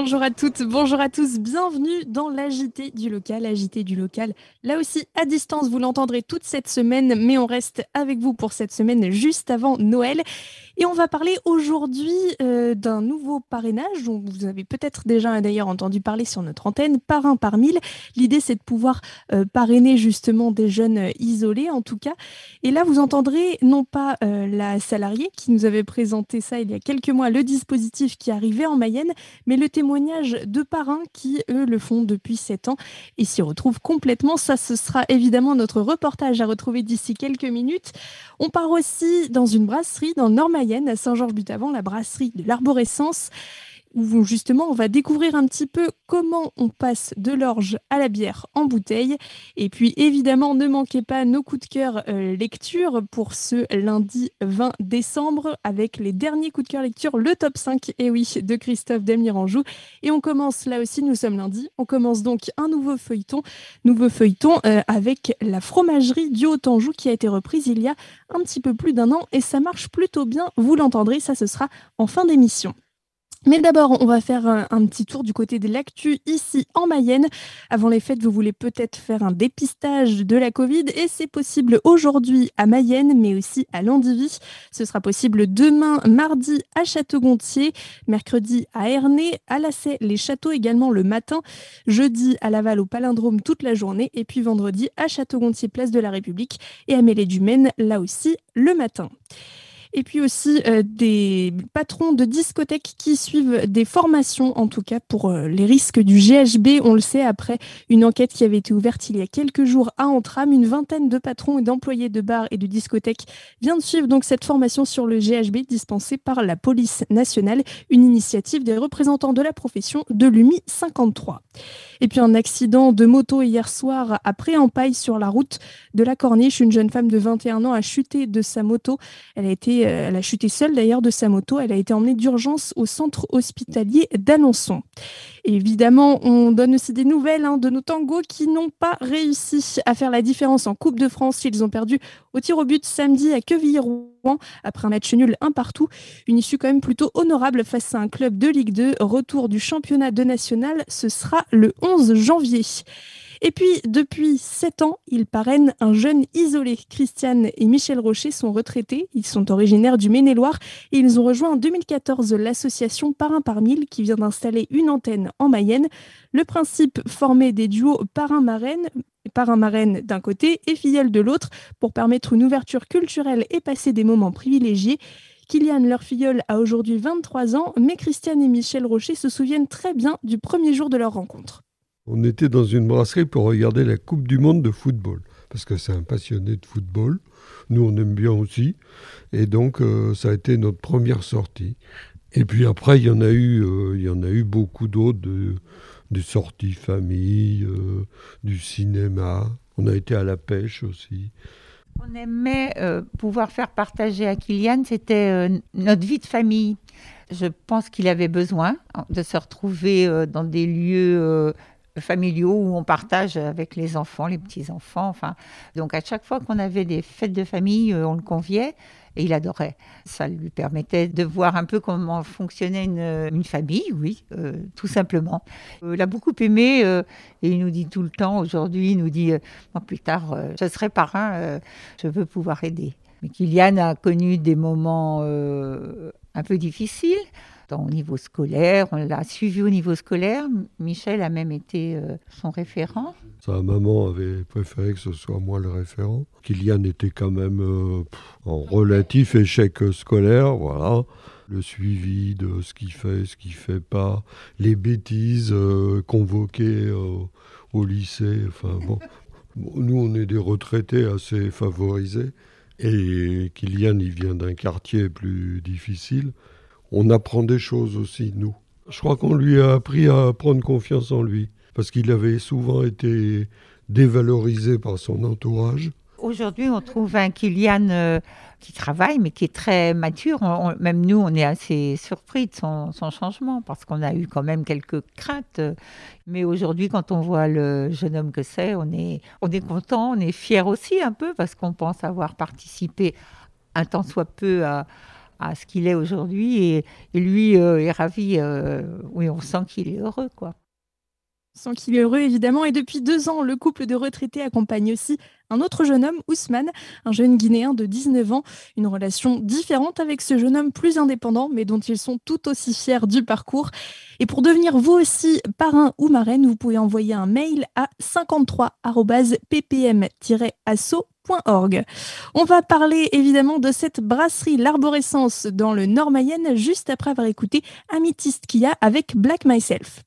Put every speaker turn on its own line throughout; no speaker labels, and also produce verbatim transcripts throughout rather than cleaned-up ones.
Bonjour à toutes, bonjour à tous, bienvenue dans l'A J T du local, A J T du local. Là aussi, à distance, vous l'entendrez toute cette semaine, mais on reste avec vous pour cette semaine juste avant Noël. Et on va parler aujourd'hui euh, d'un nouveau parrainage dont vous avez peut-être déjà d'ailleurs entendu parler sur notre antenne, Parrain par mille. L'idée, c'est de pouvoir euh, parrainer justement des jeunes euh, isolés en tout cas. Et là, vous entendrez non pas euh, la salariée qui nous avait présenté ça il y a quelques mois, le dispositif qui arrivait en Mayenne, mais le témoignage de parrains qui, eux, le font depuis sept ans et s'y retrouvent complètement. Ça, ce sera évidemment notre reportage à retrouver d'ici quelques minutes. On part aussi dans une brasserie dans le Nord-Mayenne, à Saint-Georges-Butavant, la brasserie de l'Arborescence, où justement on va découvrir un petit peu comment on passe de l'orge à la bière en bouteille. Et puis évidemment, ne manquez pas nos coups de cœur euh, lecture pour ce lundi vingt décembre avec les derniers coups de cœur lecture, le top cinq, et oui, de Christophe Delmiranjou. Et on commence là aussi, nous sommes lundi, on commence donc un nouveau feuilleton, nouveau feuilleton euh, avec la fromagerie du Haut-Anjou qui a été reprise il y a un petit peu plus d'un an et ça marche plutôt bien, vous l'entendrez, ça ce sera en fin d'émission. Mais d'abord, on va faire un, un petit tour du côté de l'actu ici en Mayenne. Avant les fêtes, vous voulez peut-être faire un dépistage de la Covid et c'est possible aujourd'hui à Mayenne, mais aussi à Landivy. Ce sera possible demain, mardi à Château-Gontier, mercredi à Ernée, à Lassay, les Châteaux également le matin, jeudi à Laval au Palindrome toute la journée et puis vendredi à Château-Gontier, place de la République et à Mêlée-du-Maine, là aussi le matin. Et puis aussi euh, des patrons de discothèques qui suivent des formations, en tout cas pour euh, les risques du G H B. On le sait, après une enquête qui avait été ouverte il y a quelques jours à Entram, une vingtaine de patrons et d'employés de bars et de discothèques vient de suivre donc cette formation sur le G H B dispensée par la police nationale, une initiative des représentants de la profession de l'U M I cinquante-trois. Et puis un accident de moto hier soir à Pré-en-Paille sur la route de la Corniche. Une jeune femme de vingt et un ans a chuté de sa moto. Elle a, été, euh, elle a chuté seule d'ailleurs de sa moto. Elle a été emmenée d'urgence au centre hospitalier d'Alençon. Et évidemment, on donne aussi des nouvelles hein, de nos tangos qui n'ont pas réussi à faire la différence en Coupe de France. Ils ont perdu au tir au but samedi à Quevilly-Rouen après un match nul un partout. Une issue quand même plutôt honorable face à un club de Ligue deux. Retour du championnat de national, ce sera le onze janvier. Et puis, depuis sept ans, ils parrainent un jeune isolé. Christiane et Michel Rocher sont retraités. Ils sont originaires du Maine-et-Loire et ils ont rejoint en deux mille quatorze l'association Parrain par mille qui vient d'installer une antenne en Mayenne. Le principe, former des duos parrain-marraine, parrain-marraine d'un côté et filleule de l'autre pour permettre une ouverture culturelle et passer des moments privilégiés. Kylian, leur filleule, a aujourd'hui vingt-trois ans, mais Christiane et Michel Rocher se souviennent très bien du premier jour de leur rencontre.
On était dans une brasserie pour regarder la Coupe du Monde de football, parce que c'est un passionné de football. Nous, on aime bien aussi. Et donc, euh, ça a été notre première sortie. Et puis après, il y en a eu, euh, il y en a eu beaucoup d'autres, de, des sorties famille, euh, du cinéma. On a été à la pêche aussi.
On aimait euh, pouvoir faire partager à Kylian, c'était euh, notre vie de famille. Je pense qu'il avait besoin de se retrouver euh, dans des lieux euh, familiaux où on partage avec les enfants, les petits-enfants. Enfin. Donc à chaque fois qu'on avait des fêtes de famille, euh, on le conviait et il adorait. Ça lui permettait de voir un peu comment fonctionnait une, une famille, oui, euh, tout simplement. Euh, il a beaucoup aimé euh, et il nous dit tout le temps, aujourd'hui, il nous dit, euh, moi plus tard, euh, je serai parrain, euh, je veux pouvoir aider. Mais Kylian a connu des moments euh, un peu difficiles. Au niveau scolaire, on l'a suivi au niveau scolaire. Michel a même été euh, son référent.
Sa maman avait préféré que ce soit moi le référent. Kylian était quand même euh, en relatif échec scolaire, voilà. Le suivi de ce qu'il fait, ce qu'il fait pas, les bêtises euh, convoquées euh, au lycée. Enfin bon, nous on est des retraités assez favorisés et Kylian il vient d'un quartier plus difficile. On apprend des choses aussi, nous. Je crois qu'on lui a appris à prendre confiance en lui, parce qu'il avait souvent été dévalorisé par son entourage.
Aujourd'hui, on trouve un Kylian euh, qui travaille, mais qui est très mature. On, on, même nous, on est assez surpris de son, son changement, parce qu'on a eu quand même quelques craintes. Mais aujourd'hui, quand on voit le jeune homme que c'est, on est, on est content, on est fiers aussi un peu, parce qu'on pense avoir participé un tant soit peu à... à ce qu'il est aujourd'hui. Et, et lui euh, est ravi. Euh, oui, on sent qu'il est heureux, quoi.
Sans qu'il est heureux, évidemment. Et depuis deux ans, le couple de retraités accompagne aussi un autre jeune homme, Ousmane, un jeune Guinéen de dix-neuf ans. Une relation différente avec ce jeune homme plus indépendant, mais dont ils sont tout aussi fiers du parcours. Et pour devenir vous aussi parrain ou marraine, vous pouvez envoyer un mail à cinquante-trois arobase p p m tiret asso point org. On va parler évidemment de cette brasserie L'Arborescence dans le Nord-Mayenne, juste après avoir écouté Amethyst Kia avec Black Myself.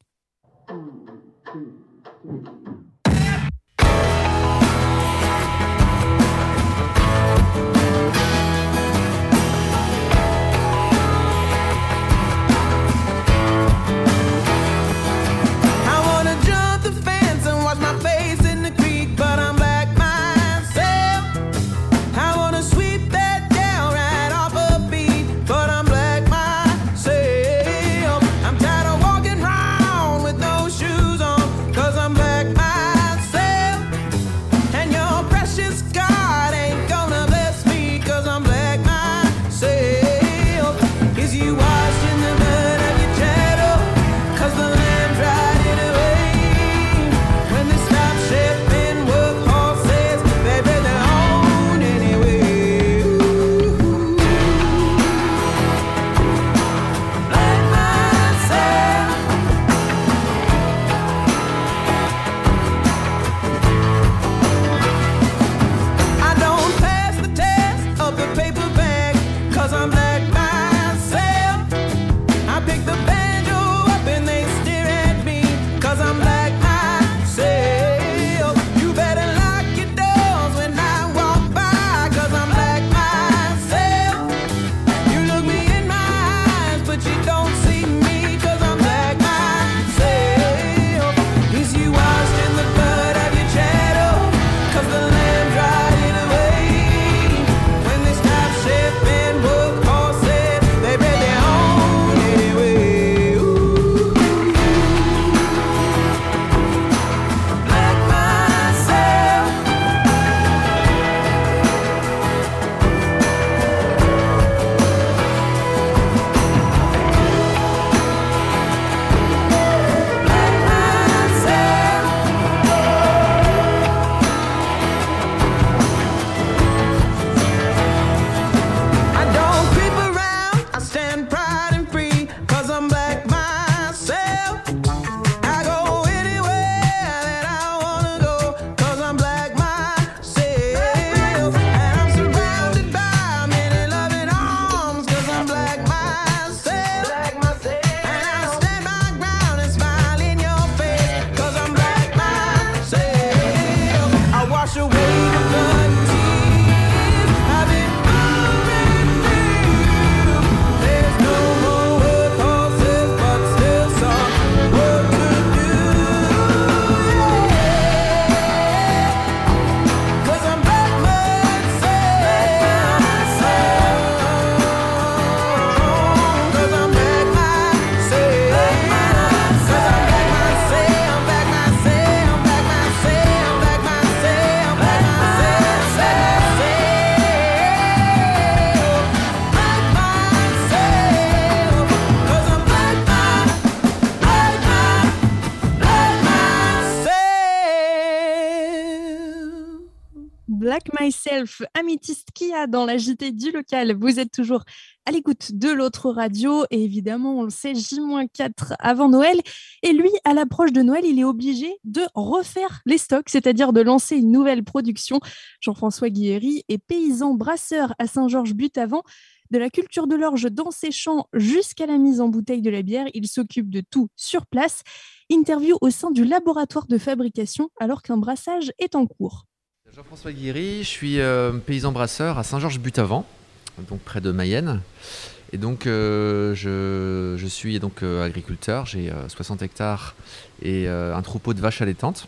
Black Myself, Amethyst Kia dans la J T du local. Vous êtes toujours à l'écoute de l'autre radio et évidemment, on le sait, J quatre avant Noël. Et lui, à l'approche de Noël, il est obligé de refaire les stocks, c'est-à-dire de lancer une nouvelle production. Jean-François Guilhéry est paysan brasseur à Saint-Georges-Butte-Avant. De la culture de l'orge dans ses champs jusqu'à la mise en bouteille de la bière, il s'occupe de tout sur place. Interview au sein du laboratoire de fabrication alors qu'un brassage est en cours.
Jean-François Guilhéry, je suis euh, paysan brasseur à Saint-Georges-Butte-Avant, donc près de Mayenne. Et donc euh, je, je suis donc euh, agriculteur, j'ai euh, soixante hectares et euh, un troupeau de vaches allaitantes.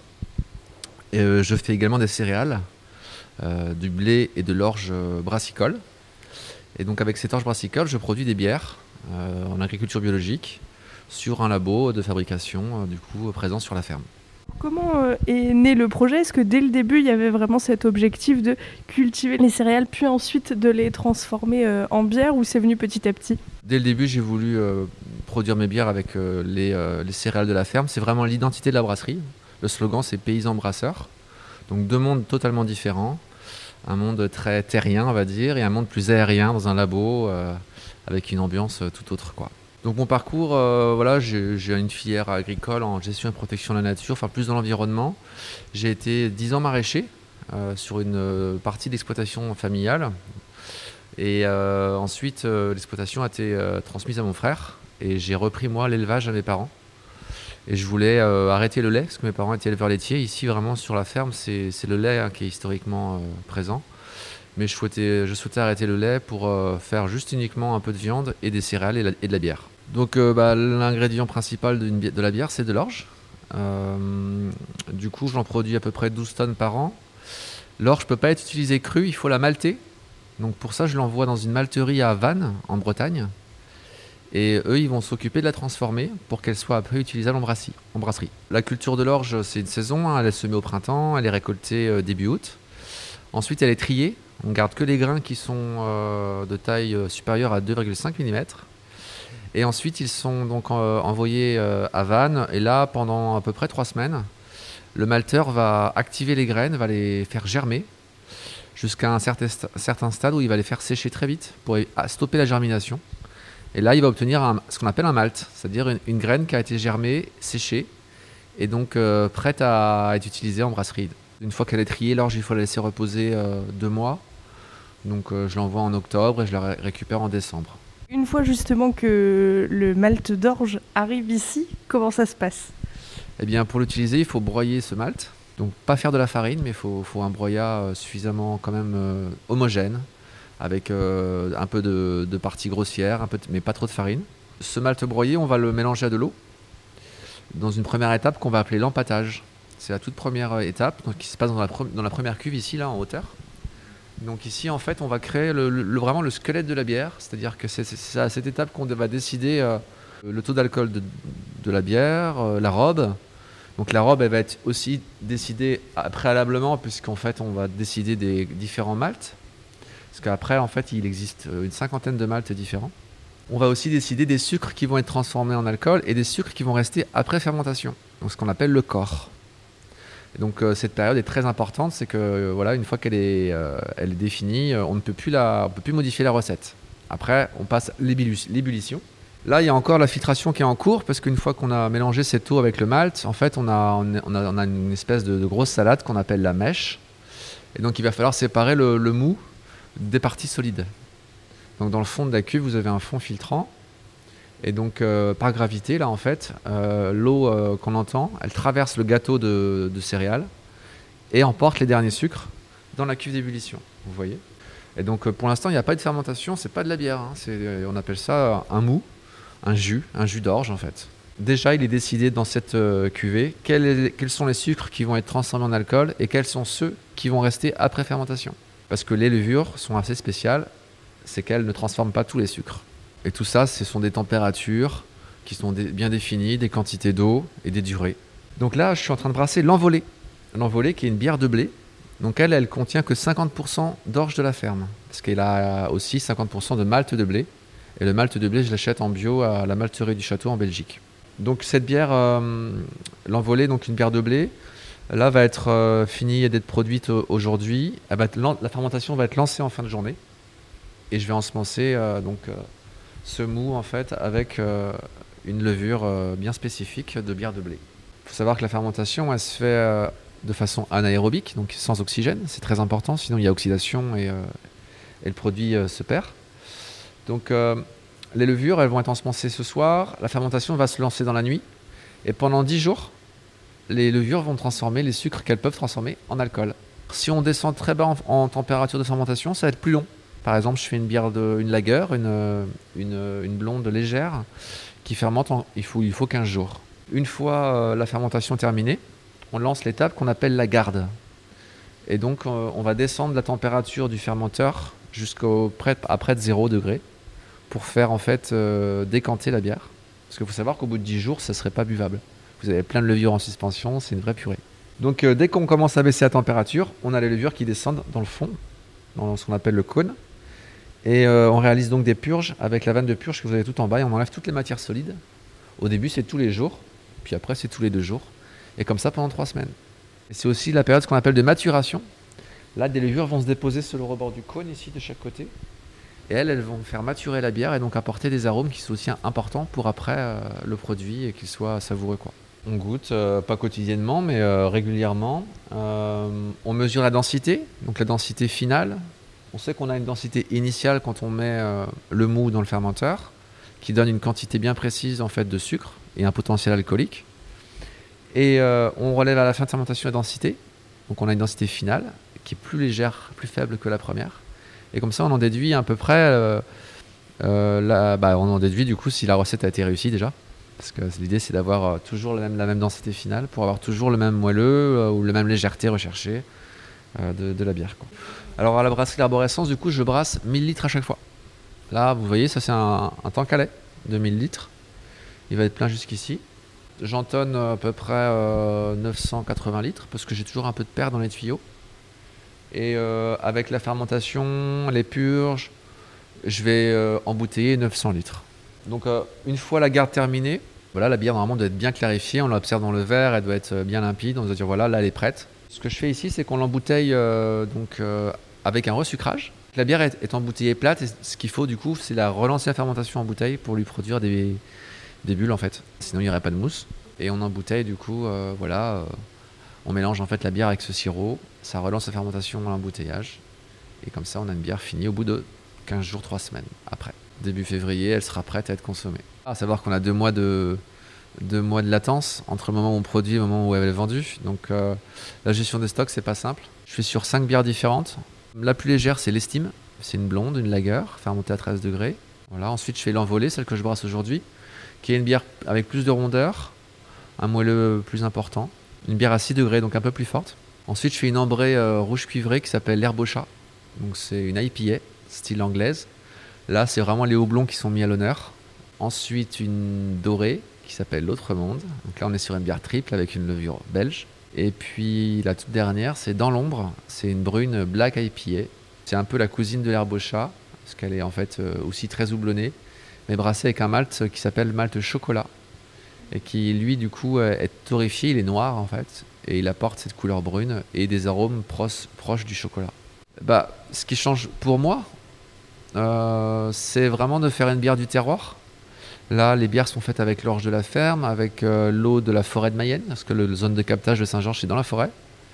Et, euh, je fais également des céréales, euh, du blé et de l'orge brassicole. Et donc avec cette orge brassicole, je produis des bières euh, en agriculture biologique sur un labo de fabrication euh, du coup présent sur la ferme.
Comment euh, est né le projet? Est-ce que dès le début, il y avait vraiment cet objectif de cultiver les céréales, puis ensuite de les transformer euh, en bière, ou c'est venu petit à petit?
Dès le début, j'ai voulu euh, produire mes bières avec euh, les, euh, les céréales de la ferme. C'est vraiment l'identité de la brasserie. Le slogan, c'est Paysans Brasseurs. Donc deux mondes totalement différents. Un monde très terrien, on va dire, et un monde plus aérien dans un labo, euh, avec une ambiance euh, tout autre, quoi. Donc mon parcours, euh, voilà, j'ai, j'ai une filière agricole en gestion et protection de la nature, enfin plus dans l'environnement. J'ai été dix ans maraîcher euh, sur une euh, partie d'exploitation familiale. Et euh, ensuite, euh, l'exploitation a été euh, transmise à mon frère. Et j'ai repris moi l'élevage à mes parents. Et je voulais euh, arrêter le lait, parce que mes parents étaient éleveurs laitiers. Ici, vraiment, sur la ferme, c'est, c'est le lait hein, qui est historiquement euh, présent. Mais je souhaitais, je souhaitais arrêter le lait pour euh, faire juste uniquement un peu de viande et des céréales et, la, et de la bière. Donc euh, bah, l'ingrédient principal d'une bi- de la bière, c'est de l'orge. Euh, du coup, j'en produis à peu près douze tonnes par an. L'orge ne peut pas être utilisée crue, il faut la malter. Donc pour ça, je l'envoie dans une malterie à Vannes, en Bretagne. Et eux, ils vont s'occuper de la transformer pour qu'elle soit après utilisable en brasserie. En brasserie. La culture de l'orge, c'est une saison, hein, elle est semée au printemps, elle est récoltée euh, début août. Ensuite, elle est triée. On garde que les grains qui sont euh, de taille euh, supérieure à deux virgule cinq millimètres. Et ensuite, ils sont donc euh, envoyés euh, à Vannes. Et là, pendant à peu près trois semaines, le malteur va activer les graines, va les faire germer jusqu'à un certain, st- certain stade où il va les faire sécher très vite pour é- à stopper la germination. Et là, il va obtenir un- ce qu'on appelle un malt, c'est-à-dire une, une graine qui a été germée, séchée, et donc euh, prête à être utilisée en brasserie. Une fois qu'elle est triée, l'orge, il faut la laisser reposer euh, deux mois. Donc euh, je l'envoie en octobre et je la ré- récupère en décembre.
Une fois justement que le malt d'orge arrive ici, comment ça se passe?
Eh bien, pour l'utiliser, il faut broyer ce malt. Donc pas faire de la farine, mais il faut, faut un broyat euh, suffisamment quand même euh, homogène, avec euh, un peu de, de parties grossières, un peu de- mais pas trop de farine. Ce malt broyé, on va le mélanger à de l'eau dans une première étape qu'on va appeler l'empâtage. C'est la toute première euh, étape donc, qui se passe dans la, pre- dans la première cuve ici, là, en hauteur. Donc ici, en fait, on va créer le, le- le- vraiment le squelette de la bière, c'est-à-dire que c'est, c'est- c'est à cette étape qu'on va décider euh, le taux d'alcool de, de la bière, euh, la robe. Donc la robe, elle va être aussi décidée à- préalablement, puisqu'en fait, on va décider des différents maltes. Parce qu'après, en fait, il existe euh, une cinquantaine de maltes différents. On va aussi décider des sucres qui vont être transformés en alcool et des sucres qui vont rester après fermentation, donc ce qu'on appelle le corps. Et donc euh, cette période est très importante, c'est que euh, voilà, une fois qu'elle est, euh, elle est définie, euh, on ne peut plus la, on peut plus modifier la recette. Après, on passe l'ébullition. l'ébullition. Là, il y a encore la filtration qui est en cours, parce qu'une fois qu'on a mélangé cette eau avec le malt, en fait, on a, on a, on a une espèce de, de grosse salade qu'on appelle la mèche. Et donc, il va falloir séparer le, le mou des parties solides. Donc, dans le fond de la cuve, vous avez un fond filtrant. Et donc, euh, par gravité, là, en fait, euh, l'eau euh, qu'on entend, elle traverse le gâteau de, de céréales et emporte les derniers sucres dans la cuve d'ébullition. Vous voyez? Et donc, euh, pour l'instant, il n'y a pas de fermentation, c'est pas de la bière. Hein, c'est, euh, on appelle ça un mou, un jus, un jus d'orge, en fait. Déjà, il est décidé dans cette euh, cuvée quel est- quels sont les sucres qui vont être transformés en alcool et quels sont ceux qui vont rester après fermentation. Parce que les levures sont assez spéciales, c'est qu'elles ne transforment pas tous les sucres. Et tout ça, ce sont des températures qui sont dé- bien définies, des quantités d'eau et des durées. Donc là, je suis en train de brasser l'envolée. L'envolée qui est une bière de blé. Donc elle, elle contient que cinquante pour cent d'orge de la ferme. Parce qu'elle a aussi cinquante pour cent de malt de blé. Et le malt de blé, je l'achète en bio à la malterie du château en Belgique. Donc cette bière, euh, l'envolée, donc une bière de blé, là va être euh, finie et d'être produite euh, aujourd'hui. Elle va être lan- la fermentation va être lancée en fin de journée. Et je vais ensemencer euh, donc, euh, ce mou en fait avec euh, une levure euh, bien spécifique de bière de blé. Il faut savoir que la fermentation, elle se fait euh, de façon anaérobique, donc sans oxygène. C'est très important, sinon il y a oxydation et, euh, et le produit euh, se perd. Donc euh, les levures, elles vont être ensemencées ce soir. La fermentation va se lancer dans la nuit. Et pendant dix jours, les levures vont transformer les sucres qu'elles peuvent transformer en alcool. Si on descend très bas en, en température de fermentation, ça va être plus long. Par exemple, je fais une bière, de, une lager, une, une, une blonde légère, qui fermente, en, il, faut, il faut quinze jours. Une fois euh, la fermentation terminée, on lance l'étape qu'on appelle la garde. Et donc, euh, on va descendre la température du fermenteur jusqu'au près, à près de zéro degré pour faire en fait euh, décanter la bière. Parce qu'il faut savoir qu'au bout de dix jours, ça ne serait pas buvable. Vous avez plein de levures en suspension, c'est une vraie purée. Donc euh, dès qu'on commence à baisser la température, on a les levures qui descendent dans le fond, dans ce qu'on appelle le cône. Et euh, on réalise donc des purges avec la vanne de purge que vous avez tout en bas et on enlève toutes les matières solides. Au début, c'est tous les jours, puis après, c'est tous les deux jours. Et comme ça pendant trois semaines. Et c'est aussi la période qu'on appelle de maturation. Là, des levures vont se déposer sur le rebord du cône, ici, de chaque côté. Et elles, elles vont faire maturer la bière et donc apporter des arômes qui sont aussi importants pour après euh, le produit et qu'il soit savoureux, quoi. On goûte, euh, pas quotidiennement, mais euh, régulièrement. Euh, on mesure la densité, donc la densité finale. On sait qu'on a une densité initiale quand on met euh, le mou dans le fermenteur, qui donne une quantité bien précise en fait, de sucre et un potentiel alcoolique. Et euh, on relève à la fin de fermentation la densité. Donc on a une densité finale qui est plus légère, plus faible que la première. Et comme ça, on en déduit à peu près... Euh, euh, la, bah, on en déduit du coup si la recette a été réussie déjà. Parce que l'idée, c'est d'avoir euh, toujours la même, la même densité finale pour avoir toujours le même moelleux euh, ou la même légèreté recherchée euh, de, de la bière, quoi. Alors à la brasserie L'Arborescence, du coup, je brasse mille litres à chaque fois. Là, vous voyez, ça c'est un, un tank à lait de mille litres. Il va être plein jusqu'ici. J'entonne à peu près euh, neuf cent quatre-vingts litres parce que j'ai toujours un peu de perle dans les tuyaux. Et euh, avec la fermentation, les purges, je vais euh, embouteiller neuf cents litres. Donc euh, une fois la garde terminée, voilà, la bière normalement doit être bien clarifiée, on l'observe dans le verre, elle doit être bien limpide, on doit dire voilà, là elle est prête. Ce que je fais ici, c'est qu'on l'embouteille euh, donc, euh, avec un resucrage. La bière est, est embouteillée plate et ce qu'il faut du coup, c'est la relancer la fermentation en bouteille pour lui produire des, des bulles en fait. Sinon il n'y aurait pas de mousse. Et on embouteille du coup, euh, voilà, euh, on mélange en fait la bière avec ce sirop, ça relance la fermentation à l'embouteillage. Et comme ça on a une bière finie au bout de quinze jours, trois semaines après. Début février, elle sera prête à être consommée. À savoir qu'on a deux mois de, deux mois de latence entre le moment où on produit et le moment où elle est vendue. Donc euh, la gestion des stocks, c'est pas simple. Je suis sur cinq bières différentes. La plus légère, c'est l'Estime. C'est une blonde, une lager, fermentée à treize degrés. Voilà. Ensuite, je fais l'Envolée, celle que je brasse aujourd'hui, qui est une bière avec plus de rondeur, un moelleux plus important. Une bière à six degrés, donc un peu plus forte. Ensuite, je fais une ambrée euh, rouge cuivrée qui s'appelle l'Herbe au chat. Donc c'est une I P A, style anglaise. Là, c'est vraiment les houblons qui sont mis à l'honneur. Ensuite, une dorée qui s'appelle l'Autre Monde. Donc là, on est sur une bière triple avec une levure belge. Et puis, la toute dernière, c'est Dans l'ombre. C'est une brune Black I P A. C'est un peu la cousine de l'Herbe au chat, parce qu'elle est en fait euh, aussi très houblonnée, mais brassée avec un malt qui s'appelle malt chocolat. Et qui, lui, du coup, est torréfié. Il est noir, en fait. Et il apporte cette couleur brune et des arômes proches, proches du chocolat. Bah, ce qui change pour moi, Euh, c'est vraiment de faire une bière du terroir. Là, les bières sont faites avec l'orge de la ferme, avec euh, l'eau de la forêt de Mayenne, parce que la zone de captage de Saint-Georges, c'est dans la forêt.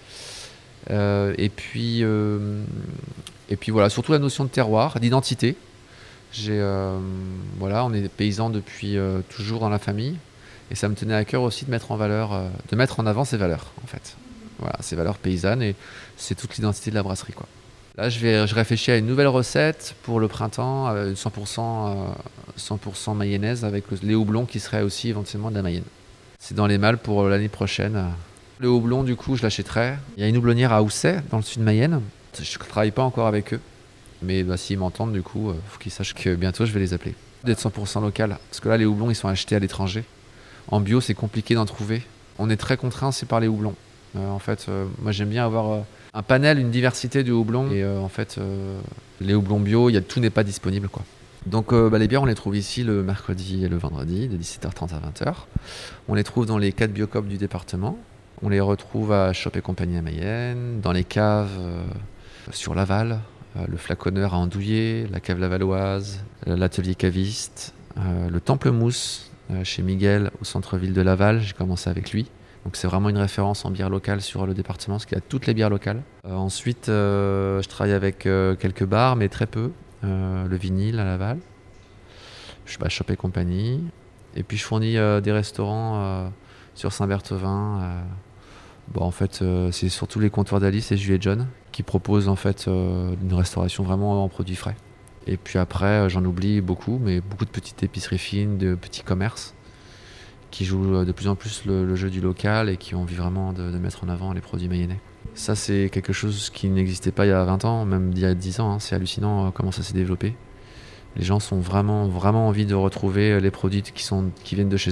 Euh, et, puis, euh, et puis voilà, surtout la notion de terroir, d'identité. J'ai, euh, voilà, on est paysans depuis euh, toujours dans la famille, et ça me tenait à cœur aussi de mettre en valeur, euh, de mettre en avant ces valeurs, en fait. Voilà, ces valeurs paysannes, et c'est toute l'identité de la brasserie, quoi. Là, je, vais, je réfléchis à une nouvelle recette pour le printemps, euh, cent pour cent, euh, cent pour cent mayonnaise avec le, les houblons qui seraient aussi éventuellement de la Mayenne. C'est dans les malles pour l'année prochaine. Le houblon, du coup, je l'achèterai. Il y a une houblonnière à Housset, dans le sud de Mayenne. Je ne travaille pas encore avec eux, mais bah, s'ils m'entendent, du coup, il euh, faut qu'ils sachent que bientôt, je vais les appeler. D'être cent pour cent local, parce que là, les houblons, ils sont achetés à l'étranger. En bio, c'est compliqué d'en trouver. On est très contraint, c'est par les houblons. Euh, en fait, euh, moi, j'aime bien avoir... Euh, un panel, une diversité de houblons. Et euh, en fait, euh, les houblons bio, y a, tout n'est pas disponible, quoi. Donc euh, bah, les bières, on les trouve ici le mercredi et le vendredi, de dix-sept heures trente à vingt heures. On les trouve dans les quatre biocoop du département. On les retrouve à Shop et Compagnie à Mayenne, dans les caves euh, sur Laval, euh, le Flaconneur à Andouillé, la cave lavalloise, l'atelier caviste, euh, le Temple Mousse euh, chez Miguel au centre-ville de Laval. J'ai commencé avec lui. Donc c'est vraiment une référence en bière locale sur le département, parce qu'il y a toutes les bières locales. Euh, ensuite, euh, je travaille avec euh, quelques bars, mais très peu. Euh, le Vinyle à Laval, je bah, Shop et Compagnie. Et puis je fournis euh, des restaurants euh, sur Saint-Berthevin. Euh, bon, en fait, euh, c'est surtout les comptoirs d'Alice et Jules et John qui proposent en fait euh, une restauration vraiment en produits frais. Et puis après, euh, j'en oublie beaucoup, mais beaucoup de petites épiceries fines, de petits commerces qui jouent de plus en plus le, le jeu du local et qui ont envie vraiment de, de mettre en avant les produits mayennais. Ça, c'est quelque chose qui n'existait pas il y a vingt ans, même il y a dix ans. Hein. C'est hallucinant comment ça s'est développé. Les gens sont vraiment, vraiment envie de retrouver les produits qui, sont, qui viennent de chez eux.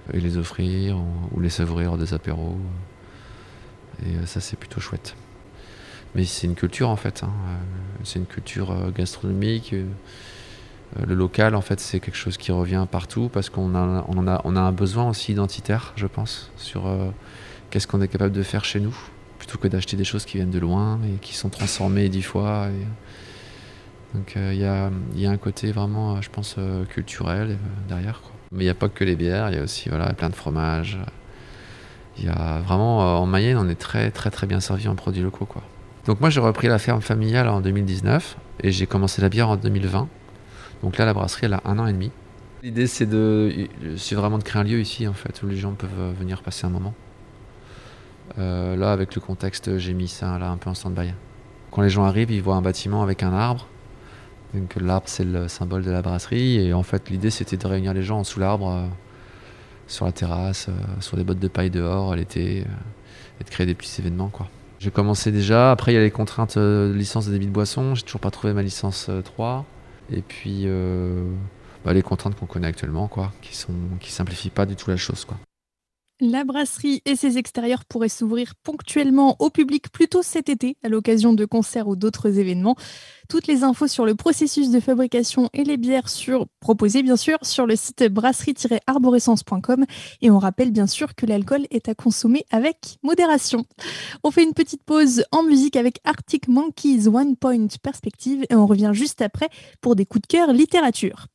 et les offrir ou, ou les savourer lors des apéros. Et euh, ça, c'est plutôt chouette. Mais c'est une culture en fait, hein. C'est une culture euh, gastronomique. Euh, le local en fait c'est quelque chose qui revient partout parce qu'on a, on en a, on a un besoin aussi identitaire, je pense, sur euh, qu'est-ce qu'on est capable de faire chez nous, plutôt que d'acheter des choses qui viennent de loin et qui sont transformées dix fois. Et... Donc il euh, y, a, y a un côté vraiment, je pense, euh, culturel euh, derrière, quoi. Mais il n'y a pas que les bières, il y a aussi voilà, plein de fromages. Il y a vraiment, euh, en Mayenne, on est très très très bien servi en produits locaux, quoi. Donc moi j'ai repris la ferme familiale en deux mille dix-neuf et j'ai commencé la bière en deux mille vingt. Donc là la brasserie elle a un an et demi. L'idée c'est, de, c'est vraiment de créer un lieu ici en fait où les gens peuvent venir passer un moment. Euh, là avec le contexte j'ai mis ça là un peu en stand-by. Quand les gens arrivent ils voient un bâtiment avec un arbre. Donc l'arbre c'est le symbole de la brasserie et en fait l'idée c'était de réunir les gens sous l'arbre, euh, sur la terrasse, euh, sur des bottes de paille dehors l'été euh, et de créer des petits événements, quoi. J'ai commencé déjà, après il y a les contraintes de licence de débit de boisson, j'ai toujours pas trouvé ma licence trois. Et puis euh, bah, les contraintes qu'on connaît actuellement, quoi, qui sont, qui simplifient pas du tout la chose, quoi.
La brasserie et ses extérieurs pourraient s'ouvrir ponctuellement au public plus tôt cet été, à l'occasion de concerts ou d'autres événements. Toutes les infos sur le processus de fabrication et les bières sur, proposées bien sûr sur le site brasserie tiret arborescence point com. Et on rappelle bien sûr que l'alcool est à consommer avec modération. On fait une petite pause en musique avec Arctic Monkeys One Point Perspective et on revient juste après pour des coups de cœur littérature.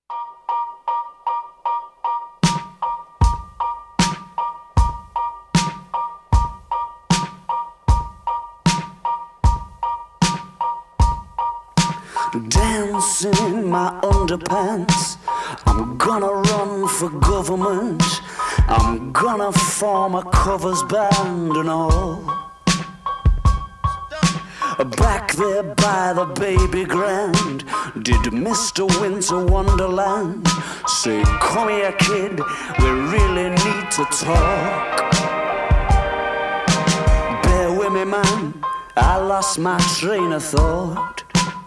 Dancing in my underpants, I'm gonna run for government, I'm gonna form a covers band and all. Back there by the baby grand, did Mister Winter Wonderland say, come here kid, we really need to talk. Bear with me man, I lost my train of thought.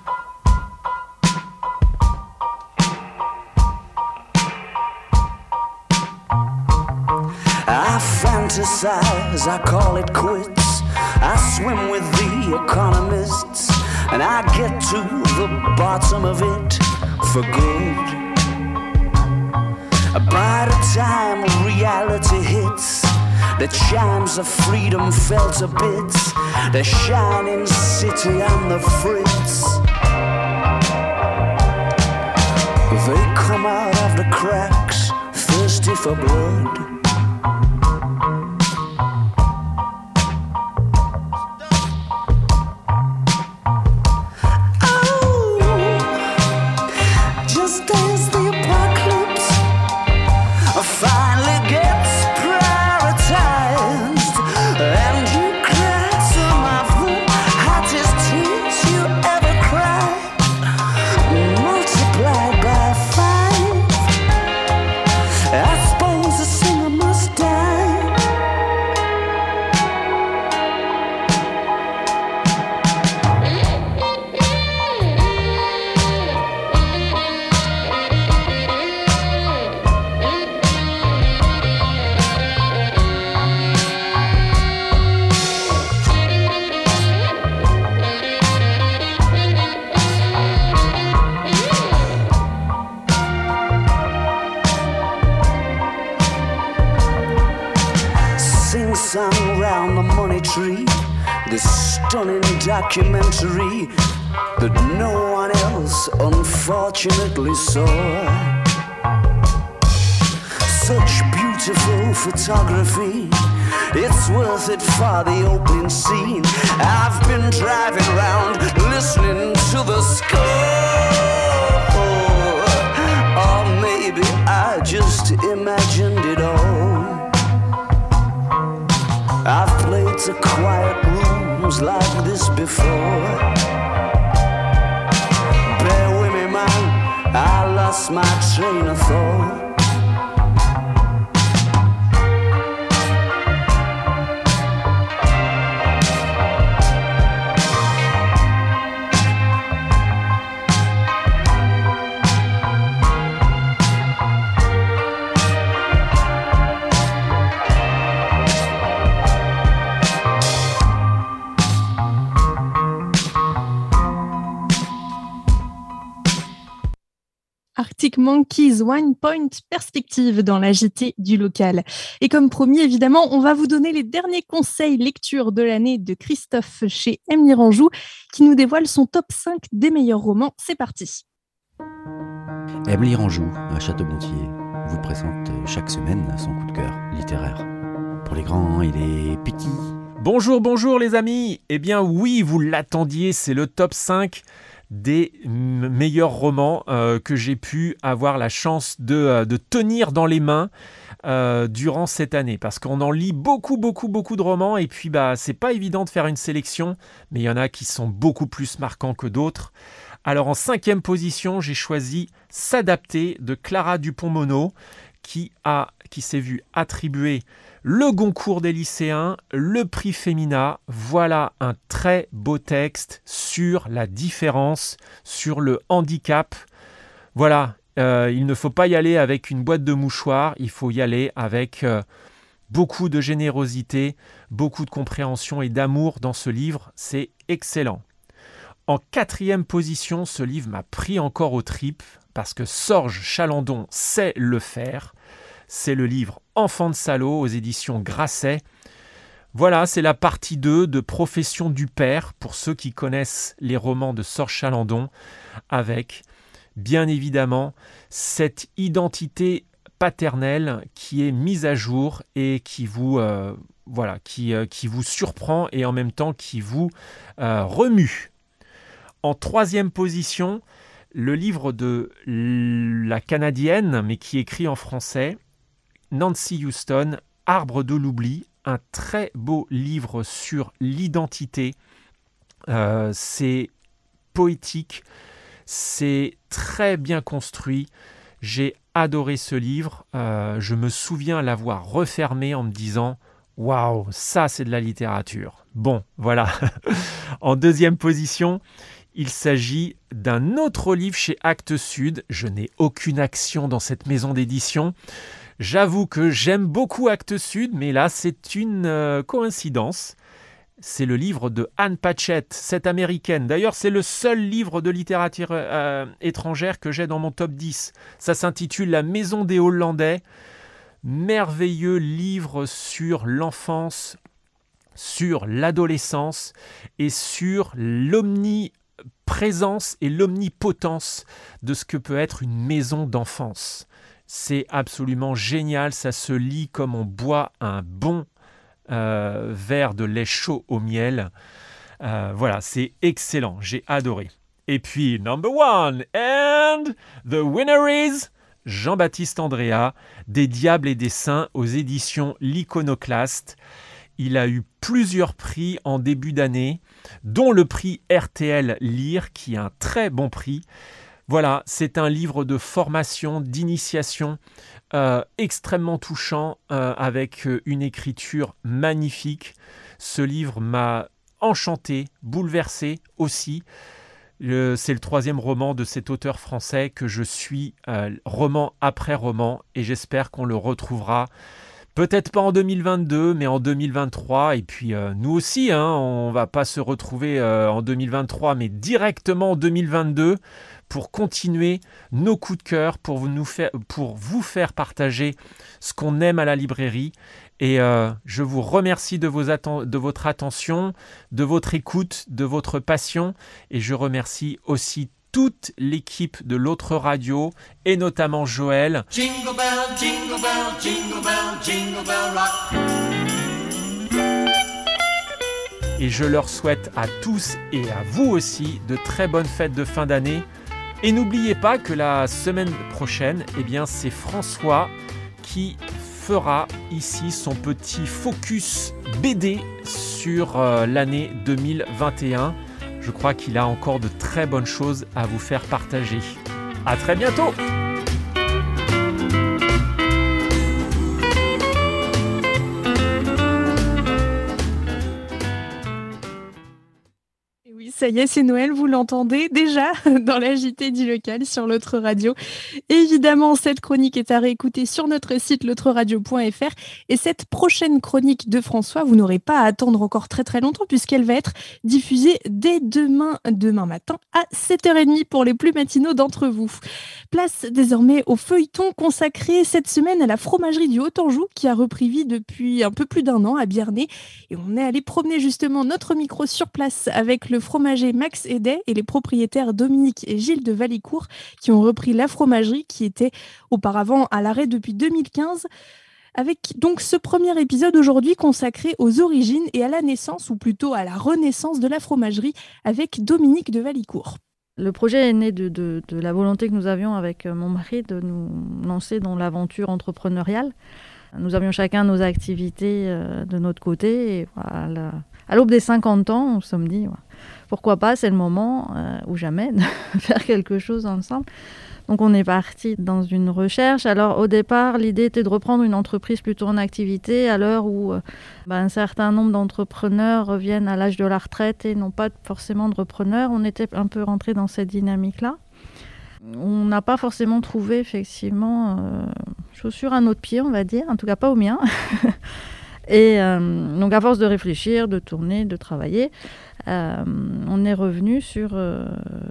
I fantasize, I call it quits. I swim with the economists, and I get to the bottom of it for good. By the time reality hits, the chimes of freedom fell to bits, the shining city on the fritz. They come out of the cracks, thirsty for blood. Documentary that no one else unfortunately saw. Such beautiful photography, it's worth it for the opening scene. I've been driving around listening to the score, or maybe I just imagined it all. I've played to quiet rooms like this before. Bear with me man, I lost my train of thought.
Arctic Monkeys, One Point Perspective dans la J T du local. Et comme promis, évidemment, on va vous donner les derniers conseils lecture de l'année de Christophe chez Emily Ranjou, qui nous dévoile son top cinq des meilleurs romans. C'est parti.
Emily Ranjou, à Château-Gontier, vous présente chaque semaine son coup de cœur littéraire. Pour les grands et les petits.
Bonjour, bonjour les amis. Eh bien oui, vous l'attendiez, c'est le top cinq des m- meilleurs romans euh, que j'ai pu avoir la chance de, euh, de tenir dans les mains euh, durant cette année. Parce qu'on en lit beaucoup, beaucoup, beaucoup de romans et puis bah, c'est pas évident de faire une sélection, mais il y en a qui sont beaucoup plus marquants que d'autres. Alors en cinquième position, j'ai choisi S'adapter de Clara Dupont-Moreau qui, a, qui s'est vu attribuer le Goncourt des lycéens, le prix Femina. Voilà un très beau texte sur la différence, sur le handicap. Voilà, euh, il ne faut pas y aller avec une boîte de mouchoirs, il faut y aller avec euh, beaucoup de générosité, beaucoup de compréhension et d'amour dans ce livre. C'est excellent. En quatrième position, ce livre m'a pris encore aux tripes parce que Sorge Chalandon sait le faire. C'est le livre Enfant de salaud aux éditions Grasset. Voilà, c'est la partie deux de Profession du père, pour ceux qui connaissent les romans de Sorge Chalandon, avec bien évidemment cette identité paternelle qui est mise à jour et qui vous, euh, voilà, qui, euh, qui vous surprend et en même temps qui vous euh, remue. En troisième position, le livre de la Canadienne, mais qui est écrit en français, Nancy Houston, Arbre de l'oubli, un très beau livre sur l'identité. Euh, c'est poétique, c'est très bien construit. J'ai adoré ce livre. Euh, je me souviens l'avoir refermé en me disant « Waouh, ça c'est de la littérature ». Bon, voilà. En deuxième position, il s'agit d'un autre livre chez Actes Sud. Je n'ai aucune action dans cette maison d'édition. J'avoue que j'aime beaucoup Actes Sud, mais là, c'est une euh, coïncidence. C'est le livre de Anne Patchett, cette américaine. D'ailleurs, c'est le seul livre de littérature euh, étrangère que j'ai dans mon top dix. Ça s'intitule La Maison des Hollandais. Merveilleux livre sur l'enfance, sur l'adolescence et sur l'omniprésence et l'omnipotence de ce que peut être une maison d'enfance. C'est absolument génial, ça se lit comme on boit un bon euh, verre de lait chaud au miel. Euh, voilà, c'est excellent, j'ai adoré. Et puis, number one, and the winner is Jean-Baptiste Andréa, Des Diables et des Saints aux éditions L'Iconoclaste. Il a eu plusieurs prix en début d'année, dont le prix R T L Lire, qui est un très bon prix. Voilà, c'est un livre de formation, d'initiation, euh, extrêmement touchant, euh, avec une écriture magnifique. Ce livre m'a enchanté, bouleversé aussi. Le, c'est le troisième roman de cet auteur français que je suis euh, roman après roman, et j'espère qu'on le retrouvera peut-être pas en deux mille vingt-deux, mais en deux mille vingt-trois. Et puis euh, nous aussi, hein, on va pas se retrouver euh, en deux mille vingt-trois, mais directement en deux mille vingt-deux pour continuer nos coups de cœur, pour vous, nous faire, pour vous faire partager ce qu'on aime à la librairie. Et euh, je vous remercie de, vos atten- de votre attention, de votre écoute, de votre passion. Et je remercie aussi toute l'équipe de l'autre radio, et notamment Joël. Jingle bell, jingle bell, jingle bell, jingle bell rock. Et je leur souhaite à tous et à vous aussi de très bonnes fêtes de fin d'année. Et n'oubliez pas que la semaine prochaine, eh bien, c'est François qui fera ici son petit focus B D sur euh, l'année deux mille vingt et un. Je crois qu'il a encore de très bonnes choses à vous faire partager. À très bientôt!
Ça y est, c'est Noël, vous l'entendez déjà dans la J T du local sur l'autre radio. Évidemment, cette chronique est à réécouter sur notre site l'autre radio point f r. Et cette prochaine chronique de François, vous n'aurez pas à attendre encore très très longtemps puisqu'elle va être diffusée dès demain, demain matin à sept heures trente pour les plus matinaux d'entre vous. Place désormais au feuilleton consacré cette semaine à la fromagerie du Haut-Anjou qui a repris vie depuis un peu plus d'un an à Biernay. Et on est allé promener justement notre micro sur place avec le fromager Max Edet et les propriétaires Dominique et Gilles de Valicourt qui ont repris la fromagerie qui était auparavant à l'arrêt depuis deux mille quinze. Avec donc ce premier épisode aujourd'hui consacré aux origines et à la naissance, ou plutôt à la renaissance de la fromagerie avec Dominique de Valicourt.
Le projet est né de, de, de la volonté que nous avions avec mon mari de nous lancer dans l'aventure entrepreneuriale. Nous avions chacun nos activités euh, de notre côté. Et voilà, à l'aube des cinquante ans, on se dit, ouais, pourquoi pas, c'est le moment euh, ou jamais de faire quelque chose ensemble. Donc on est parti dans une recherche. Alors au départ, l'idée était de reprendre une entreprise plutôt en activité à l'heure où euh, bah, un certain nombre d'entrepreneurs reviennent à l'âge de la retraite et n'ont pas forcément de repreneurs. On était un peu rentré dans cette dynamique-là. On n'a pas forcément trouvé effectivement euh, chaussures à notre pied, on va dire, en tout cas pas au mien. Et euh, donc à force de réfléchir, de tourner, de travailler, euh, on est revenu sur euh,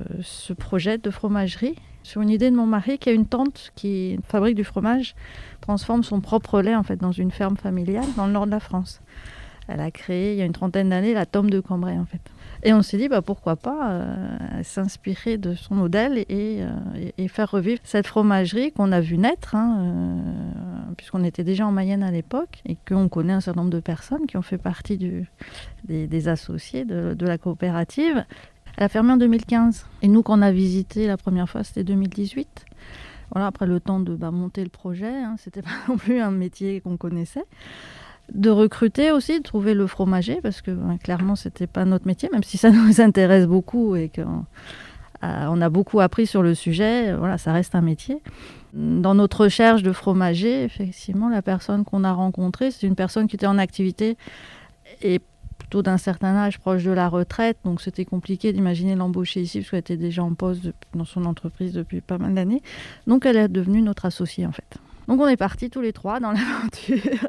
ce projet de fromagerie, sur une idée de mon mari qui a une tante qui fabrique du fromage, transforme son propre lait en fait dans une ferme familiale dans le nord de la France. Elle a créé il y a une trentaine d'années la Tome de Cambrai en fait. Et on s'est dit bah, pourquoi pas euh, s'inspirer de son modèle et, et, et faire revivre cette fromagerie qu'on a vu naître, hein, euh, puisqu'on était déjà en Mayenne à l'époque et qu'on connaît un certain nombre de personnes qui ont fait partie du, des, des associés de, de la coopérative. Elle a fermé en deux mille quinze. Et nous, quand on a visité la première fois, c'était deux mille dix-huit. Voilà, après le temps de bah, monter le projet, hein, c'était pas non plus un métier qu'on connaissait. De recruter aussi, de trouver le fromager, parce que ben, clairement, c'était pas notre métier, même si ça nous intéresse beaucoup et qu'on euh, on a beaucoup appris sur le sujet, voilà, ça reste un métier. Dans notre recherche de fromager, effectivement, la personne qu'on a rencontrée, c'est une personne qui était en activité et plutôt d'un certain âge, proche de la retraite, donc c'était compliqué d'imaginer l'embaucher ici, parce qu'elle était déjà en poste de, dans son entreprise depuis pas mal d'années. Donc elle est devenue notre associée, en fait. Donc on est partis tous les trois dans l'aventure.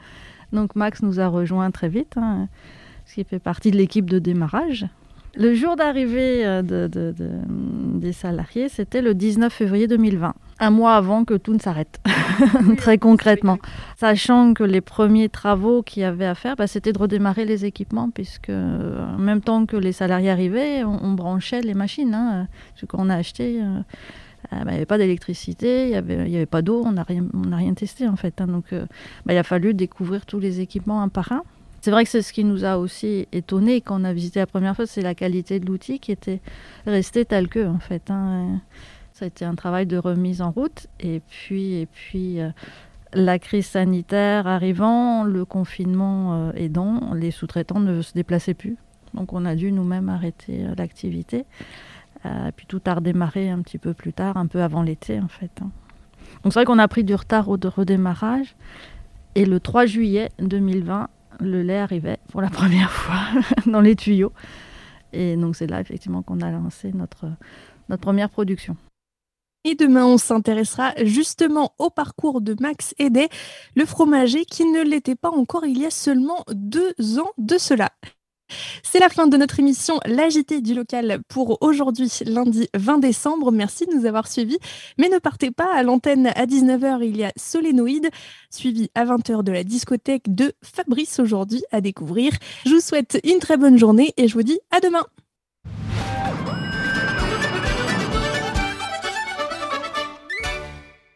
Donc Max nous a rejoints très vite, hein, ce qui fait partie de l'équipe de démarrage. Le jour d'arrivée de, de, de, des salariés, c'était le dix-neuf février deux mille vingt, un mois avant que tout ne s'arrête, très concrètement. Sachant que les premiers travaux qu'il y avait à faire, bah, c'était de redémarrer les équipements, puisque en même temps que les salariés arrivaient, on, on branchait les machines. Hein, ce qu'on a acheté... Euh, Il n'y bah, avait pas d'électricité, il n'y avait, avait pas d'eau, on n'a rien, rien testé en fait. Hein, donc euh, bah, il a fallu découvrir tous les équipements un par un. C'est vrai que c'est ce qui nous a aussi étonnés quand on a visité la première fois, c'est la qualité de l'outil qui était resté tel que en fait. Hein. Ça a été un travail de remise en route. Et puis, et puis euh, la crise sanitaire arrivant, le confinement euh, aidant, les sous-traitants ne se déplaçaient plus. Donc on a dû nous-mêmes arrêter euh, l'activité. Euh, puis tout a redémarré un petit peu plus tard, un peu avant l'été en fait. Hein. Donc c'est vrai qu'on a pris du retard au redémarrage. Et le trois juillet deux mille vingt, le lait arrivait pour la première fois dans les tuyaux. Et donc c'est là effectivement qu'on a lancé notre, notre première production.
Et demain, on s'intéressera justement au parcours de Max Edet, le fromager qui ne l'était pas encore il y a seulement deux ans de cela. C'est la fin de notre émission La J T du local pour aujourd'hui, lundi vingt décembre. Merci de nous avoir suivis. Mais ne partez pas, à l'antenne à dix-neuf heures, il y a Solénoïde, suivi à vingt heures de la discothèque de Fabrice aujourd'hui à découvrir. Je vous souhaite une très bonne journée et je vous dis à demain.